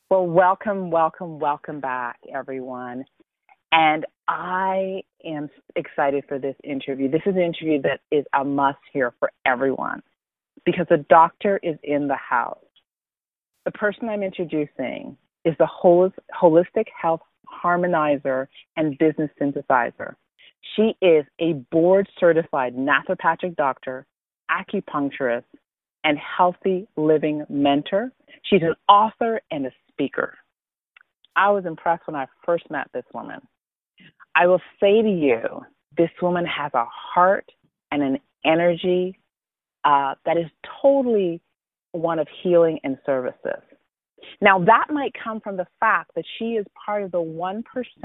Well, welcome, welcome, welcome back, everyone. And I am excited for this interview. This is an interview that is a must hear for everyone because the doctor is in the house. The person I'm introducing is the holistic health harmonizer and business synthesizer. She is a board certified naturopathic doctor, acupuncturist, and healthy living mentor. She's an author and a speaker. I was impressed when I first met this woman. I will say to you, this woman has a heart and an energy that is totally one of healing and services. Now, that might come from the fact that she is part of the 1%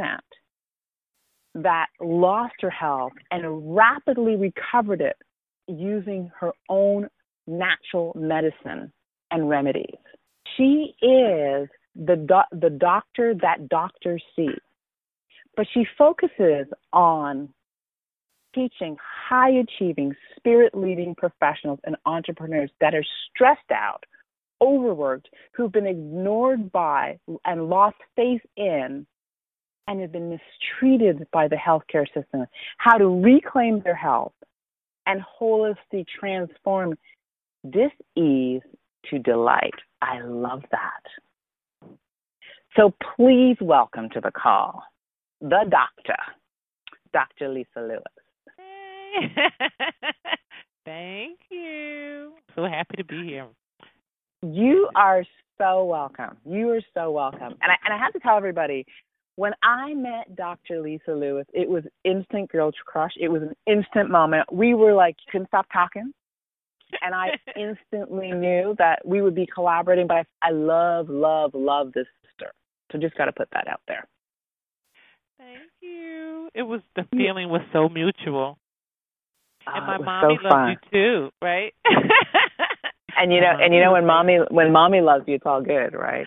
that lost her health and rapidly recovered it using her own natural medicine and remedies. She is the doctor that doctors see, but she focuses on teaching high-achieving, spirit-leading professionals and entrepreneurs that are stressed out, overworked, who've been ignored by and lost faith in and have been mistreated by the healthcare system, how to reclaim their health and holistically transform dis-ease to delight. I love that. So please welcome to the call the doctor, Dr. Lisa Lewis. Hey. Thank you. So happy to be here. You are so welcome. You are so welcome. And I have to tell everybody, when I met Dr. Lisa Lewis, it was instant girl crush. It was an instant moment. We were like, couldn't stop talking. And I instantly knew that we would be collaborating, but I love, love, love this sister. So just got to put that out there. Thank you. The feeling was so mutual. And my mommy so loves you too, right? And you know when mommy loves you, it's all good, right?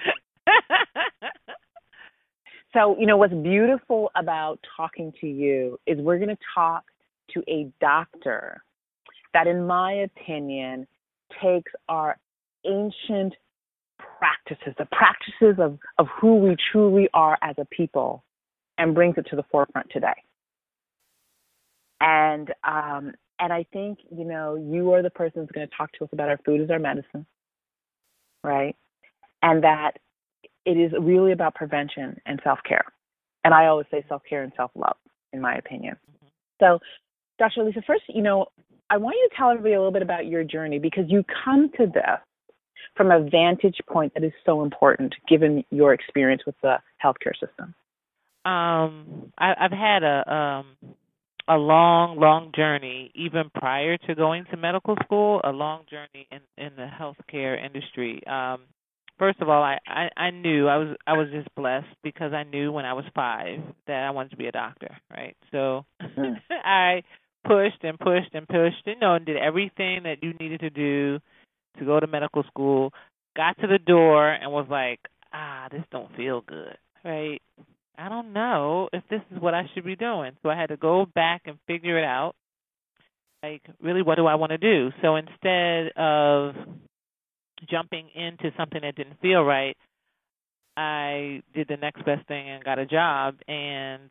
So, what's beautiful about talking to you is we're going to talk to a doctor that, in my opinion, takes our ancient practices, the practices of who we truly are as a people, and brings it to the forefront today. And I think, you are the person who's going to talk to us about our food as our medicine, right? And that it is really about prevention and self-care. And I always say self-care and self-love, in my opinion. So, Dr. Lisa, first, I want you to tell everybody a little bit about your journey because you come to this from a vantage point that is so important given your experience with the healthcare system. I've had a long journey, even prior to going to medical school, a long journey in the healthcare industry. First of all, I knew I was just blessed because I knew when I was 5 that I wanted to be a doctor, right? So I pushed and pushed and pushed, and did everything that you needed to do to go to medical school. Got to the door and was like, this don't feel good, right? I don't know if this is what I should be doing. So I had to go back and figure it out. Like, really, what do I want to do? So instead of jumping into something that didn't feel right, I did the next best thing and got a job. And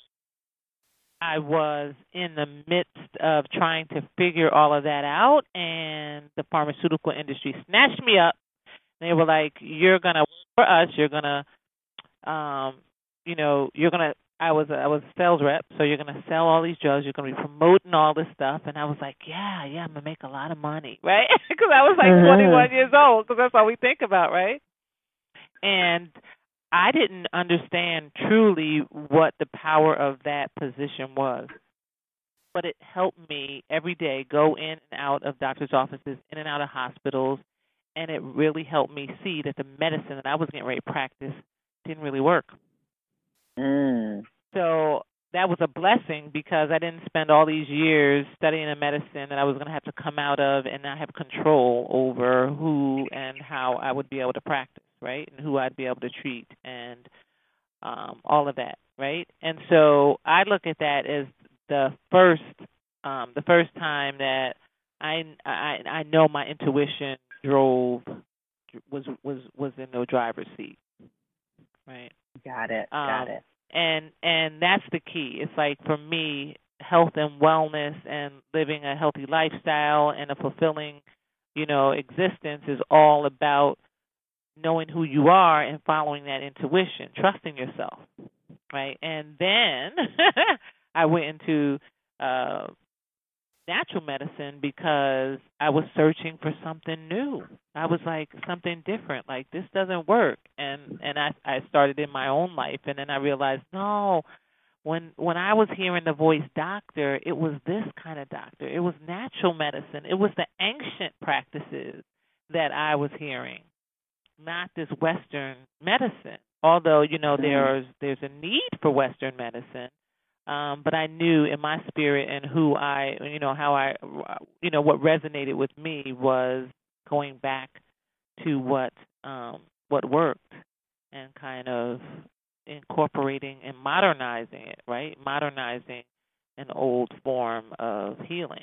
I was in the midst of trying to figure all of that out, and the pharmaceutical industry snatched me up. They were like, "You're gonna work for us. You're gonna, you're gonna." I was a sales rep, so you're gonna sell all these drugs. You're gonna be promoting all this stuff, and I was like, "Yeah, I'm gonna make a lot of money, right?" Because I was like 21 years old, because that's all we think about, right? And I didn't understand truly what the power of that position was. But it helped me every day go in and out of doctor's offices, in and out of hospitals, and it really helped me see that the medicine that I was getting ready to practice didn't really work. So that was a blessing because I didn't spend all these years studying a medicine that I was going to have to come out of and not have control over who and how I would be able to practice, right, and who I'd be able to treat and all of that, right? And so I look at that as the first time that I know my intuition was in the driver's seat. right? Got it. Got Um, it. and that's the key. It's like for me, health and wellness and living a healthy lifestyle and a fulfilling, existence is all about knowing who you are and following that intuition, trusting yourself, right? And then I went into uh, natural medicine because I was searching for something new. I was like something different, like this doesn't work. And I started in my own life, and then I realized no, when I was hearing the voice doctor, it was this kind of doctor. It was natural medicine. It was the ancient practices that I was hearing, not this Western medicine. Although Mm. there's a need for Western medicine, but I knew in my spirit and who I, how I, what resonated with me was going back to what worked and kind of incorporating and modernizing it, right? Modernizing an old form of healing.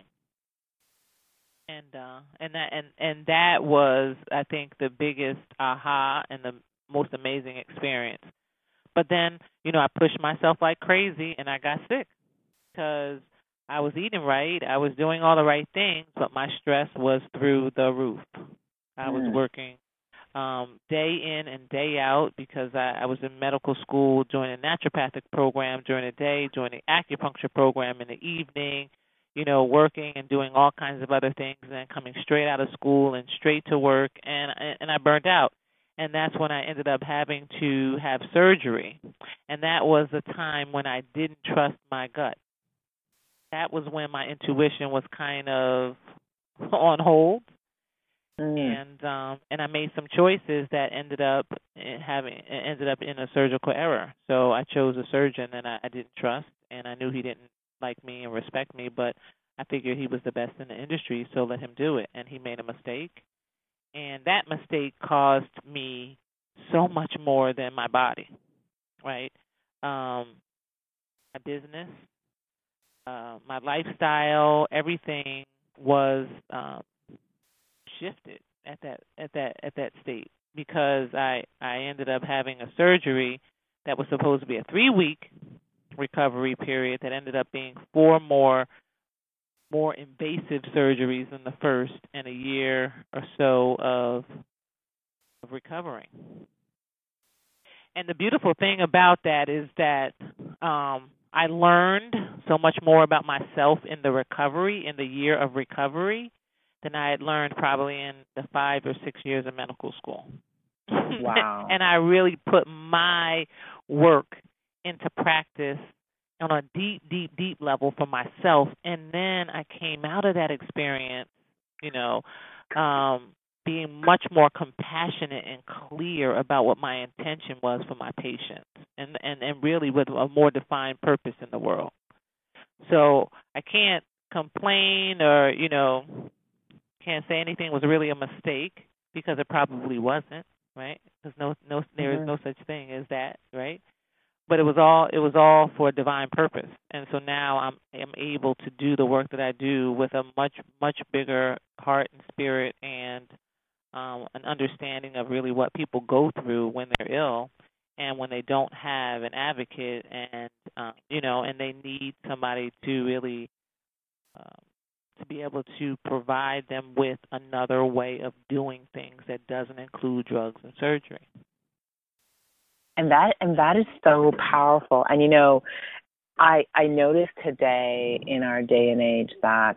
And that was, I think, the biggest aha and the most amazing experience. But then, I pushed myself like crazy and I got sick because I was eating right, I was doing all the right things, but my stress was through the roof. I was Mm. working day in and day out because I was in medical school, doing a naturopathic program during the day, doing the acupuncture program in the evening, working and doing all kinds of other things, and then coming straight out of school and straight to work, and I burned out. And that's when I ended up having to have surgery. And that was the time when I didn't trust my gut. That was when my intuition was kind of on hold, Mm. and I made some choices that ended up in a surgical error. So I chose a surgeon that I didn't trust, and I knew he didn't like me and respect me, but I figured he was the best in the industry, so let him do it. And he made a mistake, and that mistake cost me so much more than my body, right? My business, my lifestyle, everything was shifted at that state because I ended up having a surgery that was supposed to be a 3-week recovery period that ended up being 4 more invasive surgeries than the first, and a year or so of recovering. And the beautiful thing about that is that I learned so much more about myself in the recovery, in the year of recovery, than I had learned probably in the 5 or 6 years of medical school. Wow. And I really put my work into practice on a deep, deep, deep level for myself. And then I came out of that experience, you know, um, being much more compassionate and clear about what my intention was for my patients, and really with a more defined purpose in the world. So I can't complain or, can't say anything was really a mistake because it probably wasn't, right? Because there is Hmm. no such thing as that, right? But it was all for a divine purpose, and so now I'm able to do the work that I do with a much bigger heart and spirit, and an understanding of really what people go through when they're ill and when they don't have an advocate, and and they need somebody to really um, to be able to provide them with another way of doing things that doesn't include drugs and surgery. And that is so powerful. And I noticed today in our day and age that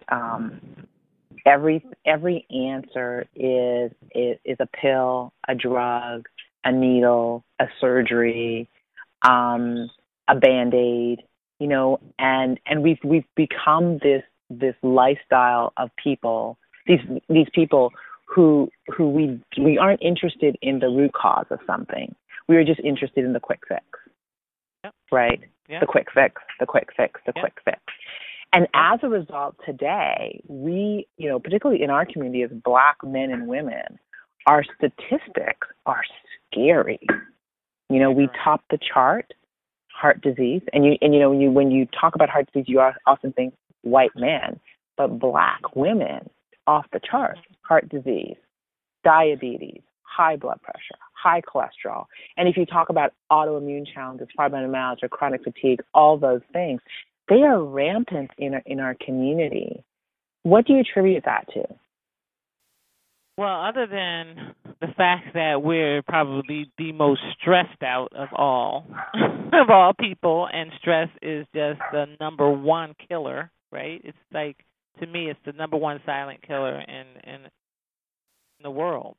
every answer is a pill, a drug, a needle, a surgery, a band-aid, and we've become this lifestyle of people, these people who we aren't interested in the root cause of something. We are just interested in the quick fix, Yep. right? The Yep. quick fix, the quick fix, the Yep. quick fix. And Yep. as a result, today, we, particularly in our community as Black men and women, our statistics are scary. We Right. top the chart, heart disease, and when you talk about heart disease, you often think white man, but Black women off the chart, heart disease, diabetes, high blood pressure, high cholesterol. And if you talk about autoimmune challenges, fibromyalgia, chronic fatigue, all those things, they are rampant in our community. What do you attribute that to? Well, other than the fact that we're probably the most stressed out of all of all people, and stress is just the number one killer, right? It's like, to me, it's the number one silent killer in the world.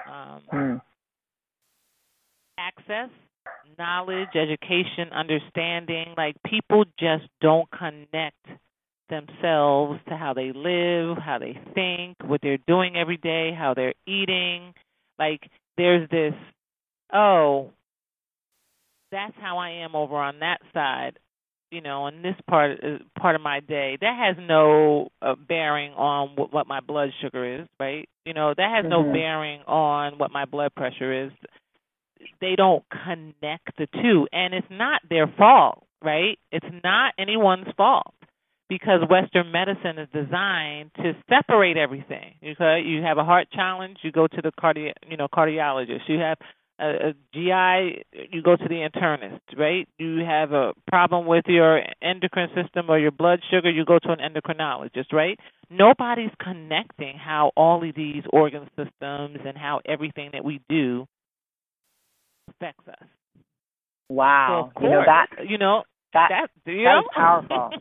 Access, knowledge, education, understanding, like people just don't connect themselves to how they live, how they think, what they're doing every day, how they're eating. Like there's this, oh, that's how I am over on that side, in this part of my day. That has no bearing on what my blood sugar is, right? That has no bearing on what my blood pressure is. They don't connect the two, and it's not their fault, right? It's not anyone's fault, because Western medicine is designed to separate everything. You have a heart challenge, you go to the cardiologist. You have a GI, you go to the internist, right? You have a problem with your endocrine system or your blood sugar, you go to an endocrinologist, right? Nobody's connecting how all of these organ systems and how everything that we do affects us. Wow. So that is powerful.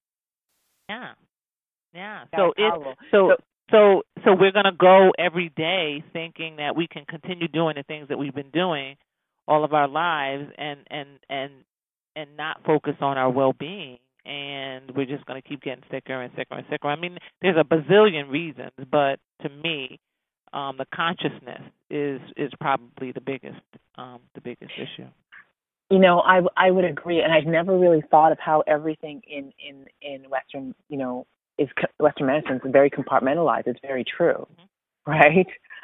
Yeah. So we're gonna go every day thinking that we can continue doing the things that we've been doing all of our lives, and not focus on our well-being, and we're just gonna keep getting sicker and sicker and sicker. I mean, there's a bazillion reasons, but to me, the consciousness is probably the biggest issue. I would agree, and I've never really thought of how everything in Western, is Western medicine is very compartmentalized. It's very true, right?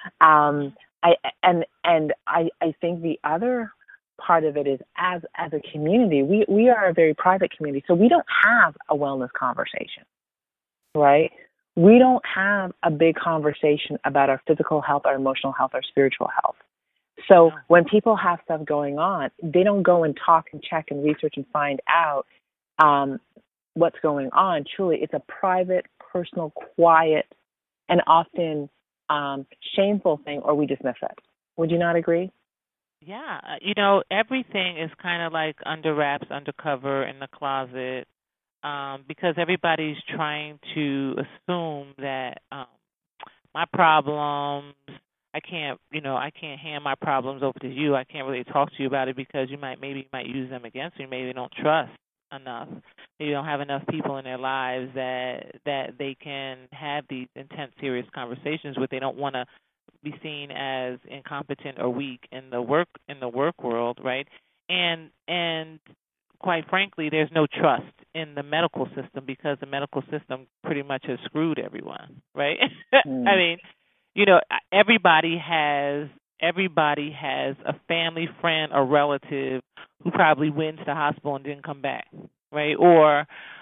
I think the other part of it is as a community, we are a very private community, so we don't have a wellness conversation, right? We don't have a big conversation about our physical health, our emotional health, our spiritual health. So when people have stuff going on, they don't go and talk and check and research and find out what's going on. Truly, it's a private, personal, quiet, and often shameful thing, or we dismiss it. Would you not agree? Yeah. Everything is kind of like under wraps, undercover, in the closet, because everybody's trying to assume that my problems, I can't hand my problems over to you. I can't really talk to you about it because you might use them against me. Maybe they don't trust enough. Maybe don't have enough people in their lives that they can have these intense, serious conversations with. They don't want to be seen as incompetent or weak in the work world, right? And quite frankly, there's no trust in the medical system because the medical system pretty much has screwed everyone, right? I mean, everybody has a family, friend, or relative who probably went to the hospital and didn't come back, right? Or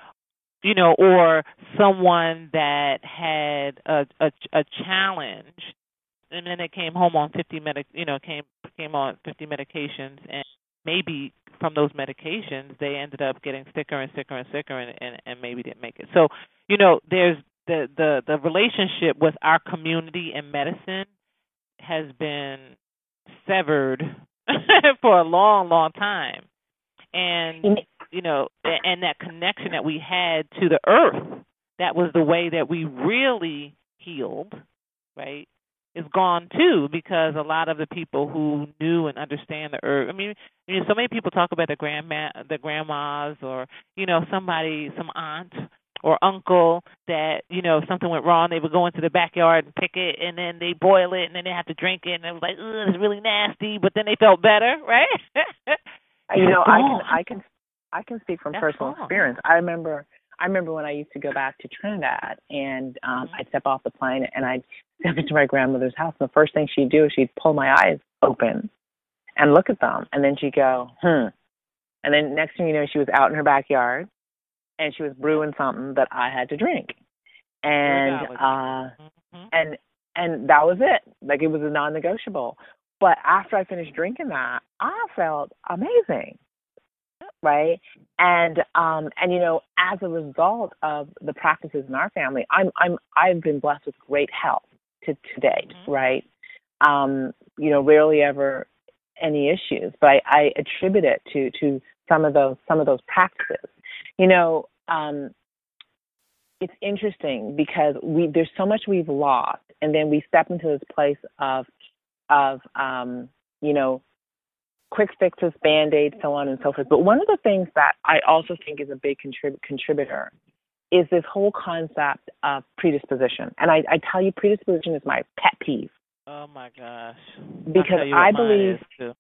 someone that had a challenge, and then they came home on 50 came on 50 medications, and maybe from those medications they ended up getting sicker and sicker and sicker, and maybe didn't make it. So there's the relationship with our community and medicine has been severed for a long, long time. And and that connection that we had to the earth, that was the way that we really healed, right, is gone too, because a lot of the people who knew and understand the earth, I mean, so many people talk about the grandmas, or some aunt or uncle that, if something went wrong, they would go into the backyard and pick it, and then they boil it, and then they have to drink it, and it was like, ugh, it's really nasty, but then they felt better, right? I can speak from personal experience. I remember when I used to go back to Trinidad, and I'd step off the plane and I'd step into my grandmother's house, and the first thing she'd do is she'd pull my eyes open and look at them, and then she'd go, and then next thing you know, she was out in her backyard, and she was brewing something that I had to drink, and and that was it. Like, it was a non-negotiable. But after I finished drinking that, I felt amazing, right? And you know, as a result of the practices in our family, I've been blessed with great health to date, right? You know, rarely ever any issues, but I attribute it to some of those practices. You know, it's interesting because there's so much we've lost, and then we step into this place of you know, quick fixes, Band-Aids, so on and so forth. But one of the things that I also think is a big contributor is this whole concept of predisposition. And I tell you, predisposition is my pet peeve. Oh my gosh! Because I believe,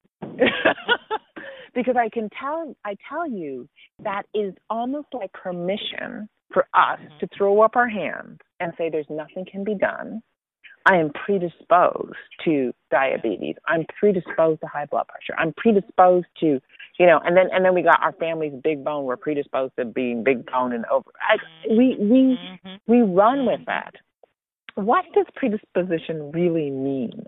because I tell you that is almost like permission for us to throw up our hands and say there's nothing can be done. I am predisposed to diabetes. I'm predisposed to high blood pressure. I'm predisposed to, you know, and then we got our family's big bone. We're predisposed to being big bone and over. We run with that. What does predisposition really mean?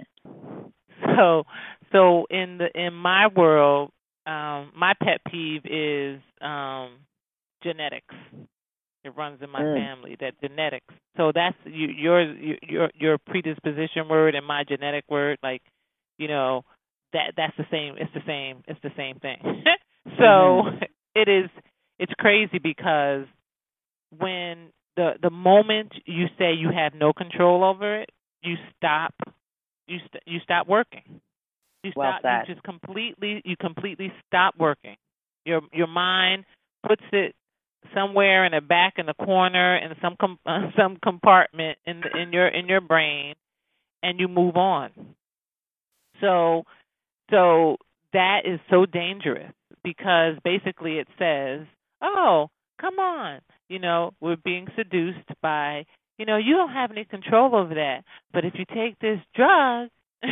So in my world, my pet peeve is genetics. It runs in my family, that genetics. So that's your predisposition word and my genetic word, like, you know, that's the same. It's the same thing. So it's crazy because when the moment you say you have no control over it, you stop working. You completely stop working. Your mind puts it somewhere in the back in the corner in some compartment in your brain, and you move on. So that is so dangerous because basically it says, "Oh, come on, you know, we're being seduced by, you know, you don't have any control over that, but if you take this drug,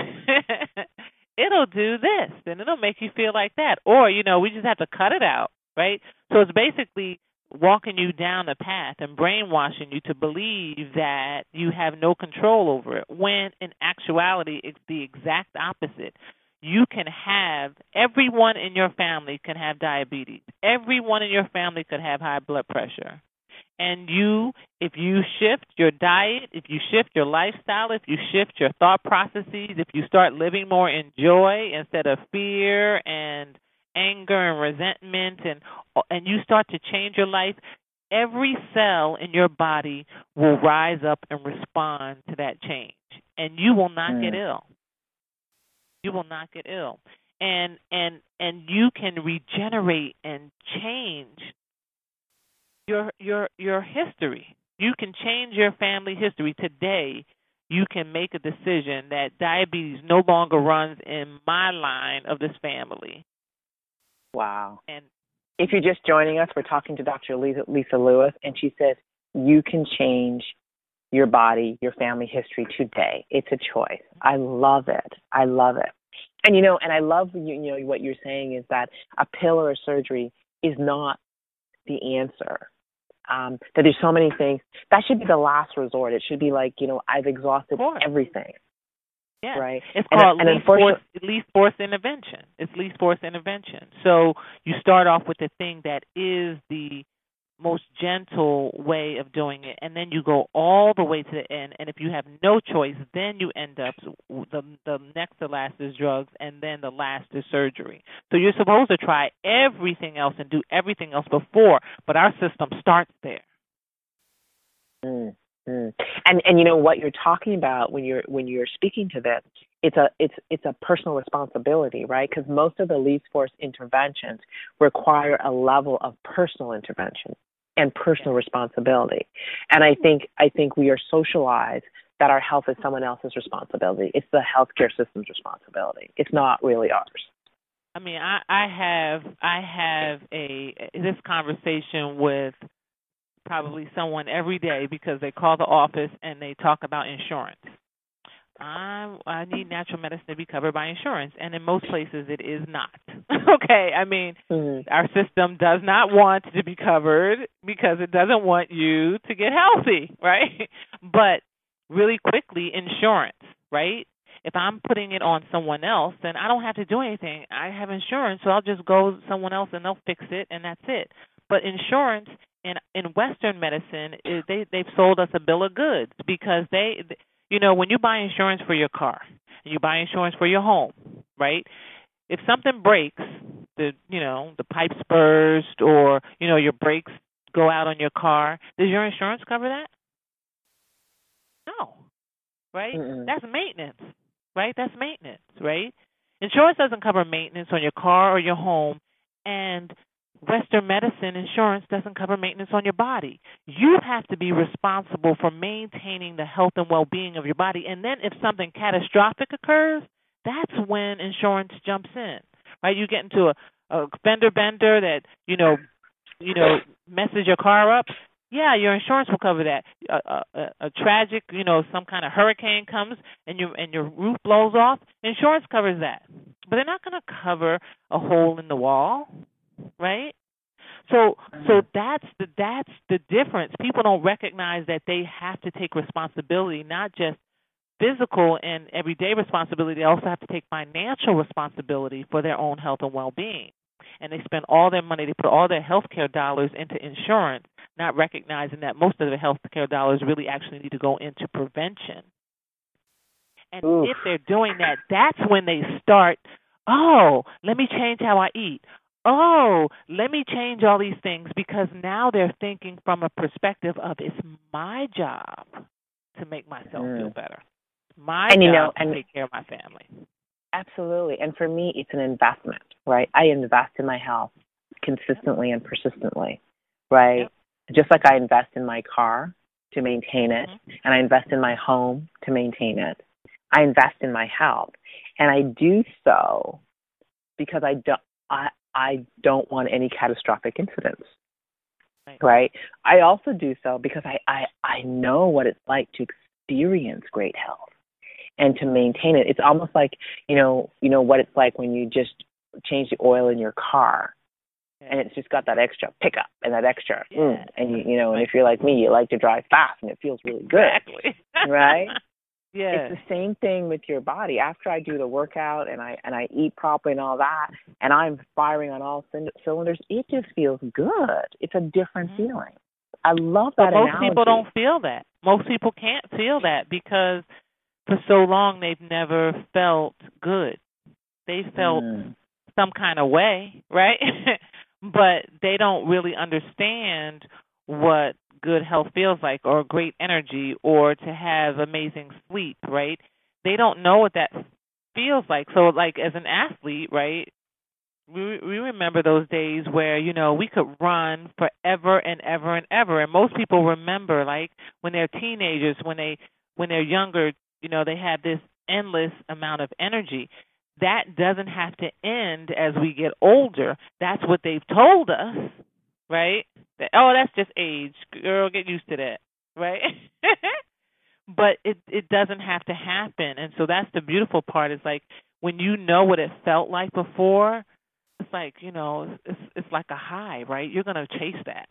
it'll do this, and it'll make you feel like that, or, you know, we just have to cut it out," right? So it's basically walking you down a path and brainwashing you to believe that you have no control over it, when in actuality it's the exact opposite. You can have, everyone in your family can have diabetes. Everyone in your family could have high blood pressure. And if you shift your diet, if you shift your lifestyle, if you shift your thought processes, if you start living more in joy instead of fear and anger and resentment, and you start to change your life, every cell in your body will rise up and respond to that change, and you will not get ill. You will not get ill, and you can regenerate and change your history. You can change your family history today. You can make a decision that diabetes no longer runs in my line of this family. Wow. And if you're just joining us, we're talking to Dr. Lisa Lewis, and she says you can change your body, your family history today. It's a choice. I love it. I love it. And, you know, and I love, you know, what you're saying is that a pill or a surgery is not the answer. That there's so many things. That should be the last resort. It should be like, you know, I've exhausted everything. Yeah. Right. It's called least force intervention. It's least force intervention. So you start off with the thing that is the most gentle way of doing it, and then you go all the way to the end. And if you have no choice, then you end up the next to last is drugs, and then the last is surgery. So you're supposed to try everything else and do everything else before, but our system starts there. And you know what you're talking about when you're speaking to this, it's a personal responsibility, right? Because most of the least force interventions require a level of personal intervention and personal responsibility. And I think we are socialized that our health is someone else's responsibility. It's the healthcare system's responsibility. It's not really ours. I mean, I have this conversation with probably someone every day because they call the office and they talk about insurance. I need natural medicine to be covered by insurance, and in most places it is not. Okay, I mean, our system does not want to be covered because it doesn't want you to get healthy, right? But really quickly, insurance, right? if I'm putting it on someone else, then I don't have to do anything. I have insurance, so I'll just go to someone else and they'll fix it, and that's it. But insurance in Western medicine, they've sold us a bill of goods because when you buy insurance for your car and you buy insurance for your home, right? If something breaks, the pipes burst or your brakes go out on your car, does your insurance cover that? No, right? Mm-mm. That's maintenance, right? That's maintenance, right? Insurance doesn't cover maintenance on your car or your home, and Western medicine insurance doesn't cover maintenance on your body. You have to be responsible for maintaining the health and well-being of your body, and then if something catastrophic occurs, that's when insurance jumps in, right? You get into a fender bender that messes your car up. Yeah, your insurance will cover that. A tragic, some kind of hurricane comes and your roof blows off. Insurance covers that, but they're not going to cover a hole in the wall, right? So that's the difference. People don't recognize that they have to take responsibility, not just physical and everyday responsibility. They also have to take financial responsibility for their own health and well-being. And they spend all their money, they put all their healthcare dollars into insurance, not recognizing that most of the healthcare dollars really actually need to go into prevention. And Oof. if they're doing that, that's when they start, let me change how I eat. Let me change all these things, because now they're thinking from a perspective of it's my job to make myself feel better. My job to take care of my family. Absolutely. And for me, it's an investment, right? I invest in my health consistently and persistently, right? Yep. Just like I invest in my car to maintain it, and I invest in my home to maintain it. I invest in my health, and I do so because I don't want any catastrophic incidents, right? I also do so because I know what it's like to experience great health and to maintain it. It's almost like, what it's like when you just change the oil in your car and it's just got that extra pickup and that extra, and and if you're like me, you like to drive fast and it feels really good, exactly. right? Yeah. It's the same thing with your body. After I do the workout and I eat properly and all that, and I'm firing on all cylinders, it just feels good. It's a different feeling. I love that analogy. Most people don't feel that. Most people can't feel that because for so long they've never felt good. They felt some kind of way, right? But they don't really understand what good health feels like, or great energy, or to have amazing sleep, right? They don't know what that feels like. So, like, as an athlete, right, we remember those days where, we could run forever and ever and ever. And most people remember, like, when they're teenagers, when they're younger, they have this endless amount of energy. That doesn't have to end as we get older. That's what they've told us, right? That, that's just age. Girl, get used to that, right? But it doesn't have to happen. And so that's the beautiful part, is like when you know what it felt like before, it's like, it's like a high, right? You're going to chase that.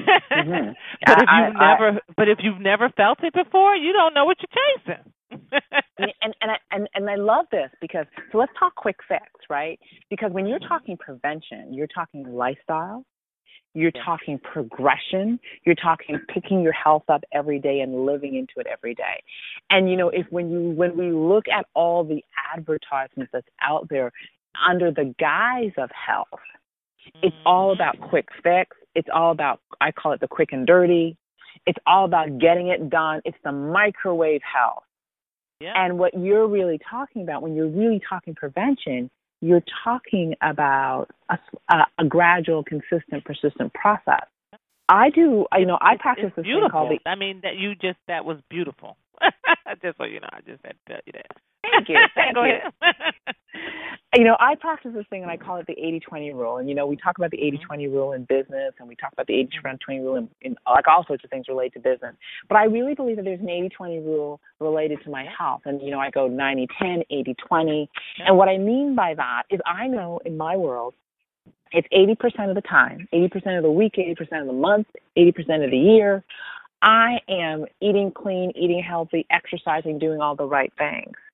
But if you've never felt it before, you don't know what you're chasing. and I love this because, so let's talk quick fix, right? Because when you're talking prevention, you're talking lifestyle, you're talking progression, you're talking picking your health up every day and living into it every day. And when we look at all the advertisements that's out there under the guise of health, it's all about quick fix. It's all about, I call it the quick and dirty. It's all about getting it done. It's the microwave health. Yeah. And what you're really talking about, when you're really talking prevention, you're talking about a gradual, consistent, persistent process. I practice this thing called that was beautiful. Just so you know, I just had to tell you that. Thank you. Go ahead. I practice this thing, and I call it the 80-20 rule. And, we talk about the 80-20 rule in business, and we talk about the 80-20 rule in like all sorts of things related to business. But I really believe that there's an 80-20 rule related to my health. And, I go 90-10, 80-20. And what I mean by that is I know in my world, it's 80% of the time, 80% of the week, 80% of the month, 80% of the year, I am eating clean, eating healthy, exercising, doing all the right things.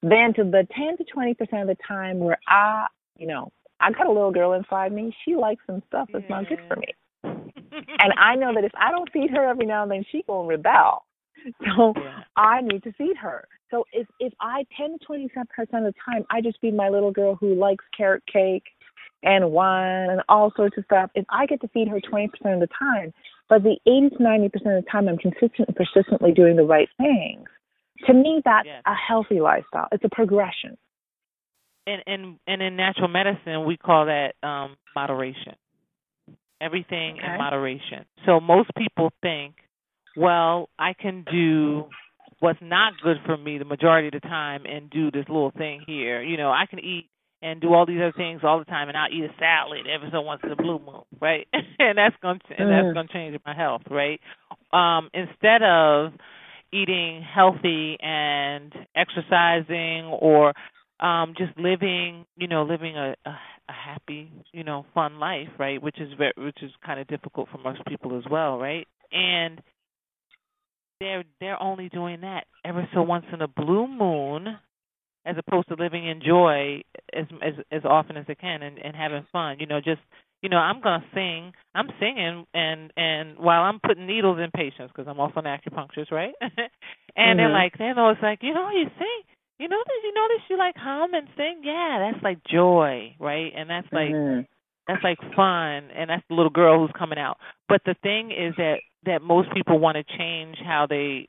Then to the 10 to 20% of the time where I got a little girl inside me, she likes some stuff that's not good for me. And I know that if I don't feed her every now and then, she will rebel. So I need to feed her. So if I 10 to 20% of the time, I just feed my little girl who likes carrot cake and wine and all sorts of stuff, if I get to feed her 20% of the time, but the 80 to 90% of the time I'm consistent and persistently doing the right things, to me that's a healthy lifestyle. It's a progression. And in natural medicine, we call that moderation. Everything in moderation. So most people think, well, I can do what's not good for me the majority of the time and do this little thing here. I can eat and do all these other things all the time, and I'll eat a salad every so once in a blue moon, right? and that's going to change my health, right? Instead of eating healthy and exercising or just living a happy, fun life, right? Which is kind of difficult for most people as well, right? And they're only doing that ever so once in a blue moon, as opposed to living in joy as often as they can and having fun. I'm gonna sing. I'm singing and while I'm putting needles in patients because I'm also an acupuncturist, right? And they're like, it's like, you sing. You notice you like hum and sing? Yeah, that's like joy, right? And that's like that's like fun, and that's the little girl who's coming out. But the thing is that most people want to change how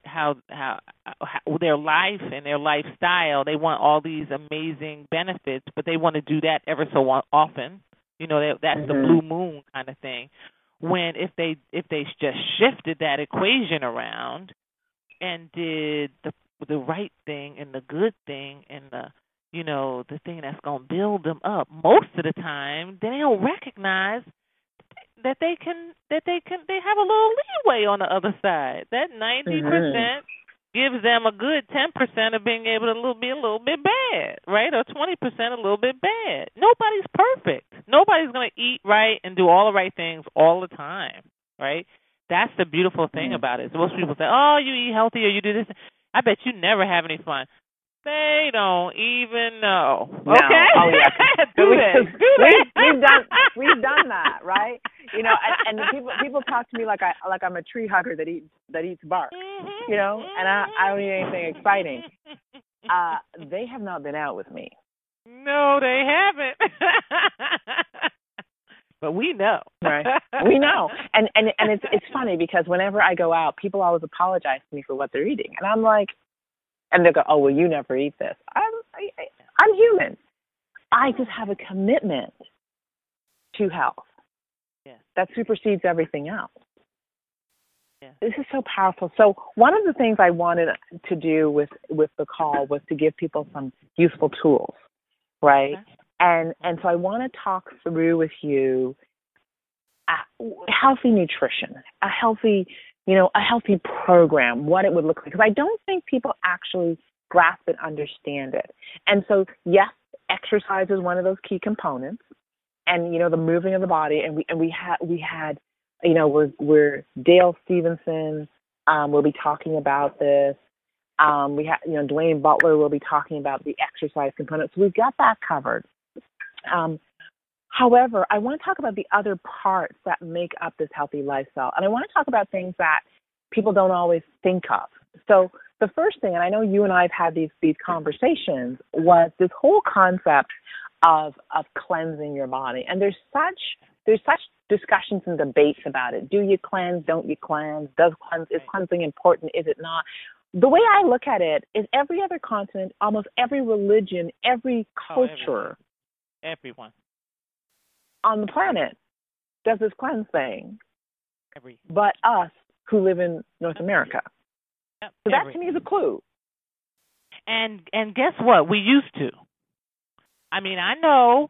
their life and their lifestyle. They want all these amazing benefits, but they want to do that ever so often. That's the blue moon kind of thing. When if they just shifted that equation around and did the right thing and the good thing and the thing that's going to build them up, most of the time they don't recognize that they have a little leeway on the other side. That 90% gives them a good 10% of being able to be a little bit bad, right? Or 20% a little bit bad. Nobody's perfect. Nobody's going to eat right and do all the right things all the time, right? That's the beautiful thing about it. So most people say, oh, you eat healthy or you do this. I bet you never have any fun. They don't even know. No. Okay? Oh, yeah. Do they? We've done that, right? And people talk to me like I'm a tree hugger that eats bark. And I don't eat anything exciting. They have not been out with me. No, they haven't. But we know. Right. We know. And it's funny because whenever I go out, people always apologize to me for what they're eating. And I'm like, and they go, oh, well, you never eat this. I'm human. I just have a commitment to health that supersedes everything else. Yeah. This is so powerful. So one of the things I wanted to do with the call was to give people some useful tools, right? Okay. And so I want to talk through with you healthy nutrition, a healthy program, what it would look like. Because I don't think people actually grasp and understand it. And so, yes, exercise is one of those key components, and the moving of the body. And we had we're Dale Stevenson will be talking about this. We have Dwayne Butler will be talking about the exercise component. So we've got that covered. However, I want to talk about the other parts that make up this healthy lifestyle. And I want to talk about things that people don't always think of. So the first thing, and I know you and I have had these conversations, was this whole concept of cleansing your body. And there's such discussions and debates about it. Do you cleanse? Don't you cleanse? Is cleansing important? Is it not? The way I look at it is every other continent, almost every religion, every culture, everyone on the planet does this cleanse thing, but us who live in North America. Yep. So that to me is a clue. And guess what? We used to. I mean, I know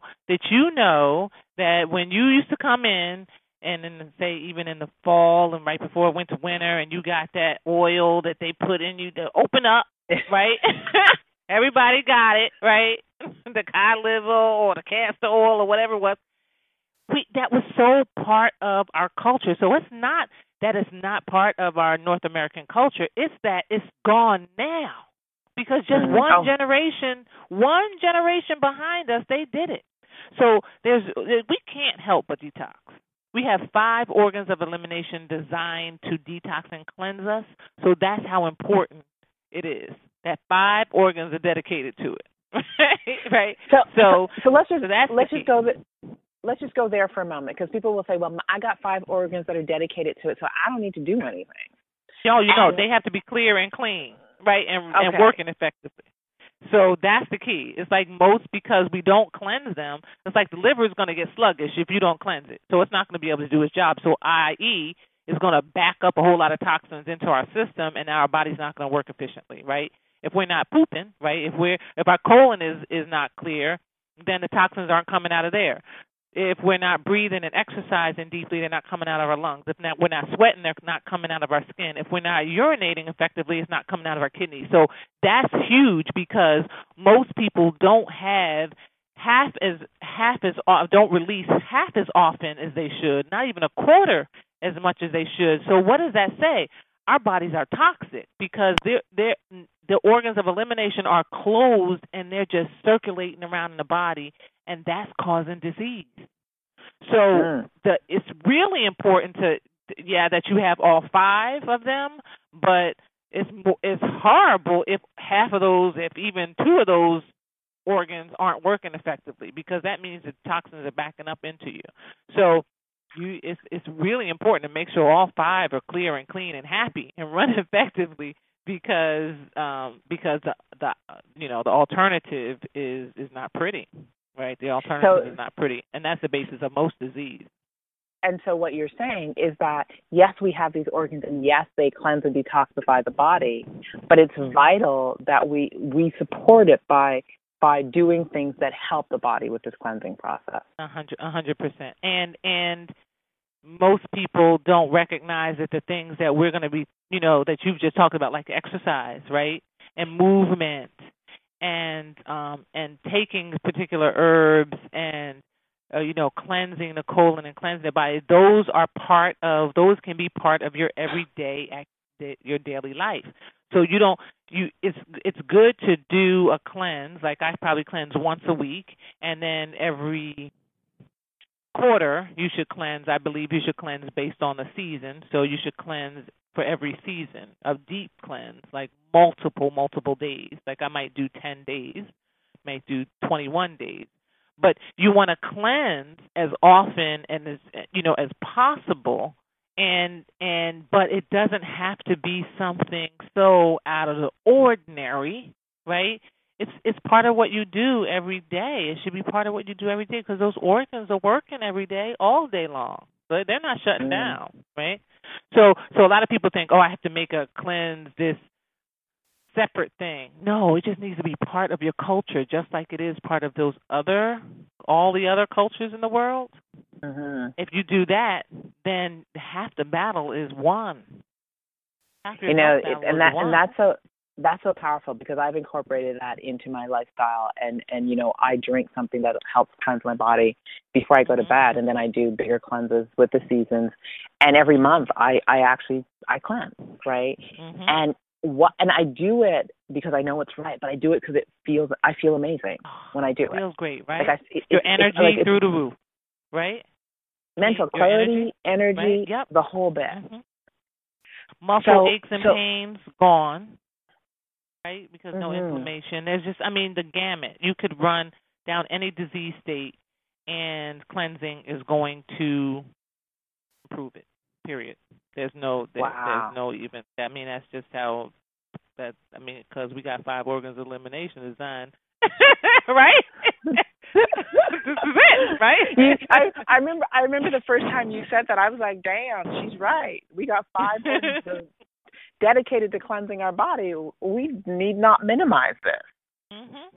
that when you used to come in and then say even in the fall and right before it went to winter and you got that oil that they put in you to open up, right? Everybody got it, right? The cod liver or the castor oil or whatever it was. That was so part of our culture. So it's not that it's not part of our North American culture. It's that it's gone now. because just one generation behind us, they did it. So we can't help but detox. We have 5 organs of elimination designed to detox and cleanse us. So that's how important it is that 5 organs are dedicated to it. Right? So let's just go there for a moment, because people will say, well, I got 5 organs that are dedicated to it, so I don't need to do anything. They have to be clear and clean, right, and working effectively. So that's the key. It's like because we don't cleanse them, it's like the liver is going to get sluggish if you don't cleanse it. So it's not going to be able to do its job. So IE is going to back up a whole lot of toxins into our system, and now our body's not going to work efficiently, right? If we're not pooping, right, if our colon is not clear, then the toxins aren't coming out of there. If we're not breathing and exercising deeply, they're not coming out of our lungs. If we're not sweating, they're not coming out of our skin. If we're not urinating effectively, it's not coming out of our kidneys. So that's huge, because most people don't have don't release half as often as they should, not even a quarter as much as they should. So what does that say? Our bodies are toxic because the organs of elimination are closed and they're just circulating around in the body, and that's causing disease. So it's really important that you have all 5 of them, but it's horrible if half of those, if even 2 of those organs aren't working effectively, because that means the toxins are backing up into you. So it's really important to make sure all 5 are clear and clean and happy and run effectively, because the alternative is not pretty, right? The alternative is not pretty, and that's the basis of most disease. And so what you're saying is that, yes, we have these organs, and yes, they cleanse and detoxify the body, but it's vital that we support it by doing things that help the body with this cleansing process. 100%. And most people don't recognize that the things that we're going to be, that you've just talked about, like exercise, right, and movement, and taking particular herbs, and cleansing the colon and cleansing the body. Those can be part of your everyday your daily life. So it's good to do a cleanse. Like I probably cleanse once a week, and then every quarter you should cleanse. I believe you should cleanse based on the season. So you should cleanse for every season, a deep cleanse, like multiple days. Like I might do 10 days, might do 21 days. But you want to cleanse as often and as possible. But it doesn't have to be something so out of the ordinary, right? It's part of what you do every day. It should be part of what you do every day, because those organs are working every day, all day long. So they're not shutting down, right? So a lot of people think, I have to make a cleanse this separate thing. No, it just needs to be part of your culture, just like it is part of all the other cultures in the world. Mm-hmm. If you do that, then half the battle is won. That's so powerful, because I've incorporated that into my lifestyle, and I drink something that helps cleanse my body before I go to bed, and then I do bigger cleanses with the seasons, and every month I cleanse, right? Mm-hmm. And I do it because I know it's right, but I do it because I feel amazing when I do it. Feels great, right? Like your energy through the roof, right? Mental clarity, energy, right? Yep. The whole bit. Mm-hmm. Muscle aches and pains gone, right? Because no inflammation. There's just, the gamut. You could run down any disease state, and cleansing is going to improve it. Period. There's no even. That's just how. Because we got 5 organs of elimination designed, right? This is it, right? I remember the first time you said that, I was like, damn, she's right. We got 5 organs dedicated to cleansing our body. We need not minimize this. Mm-hmm.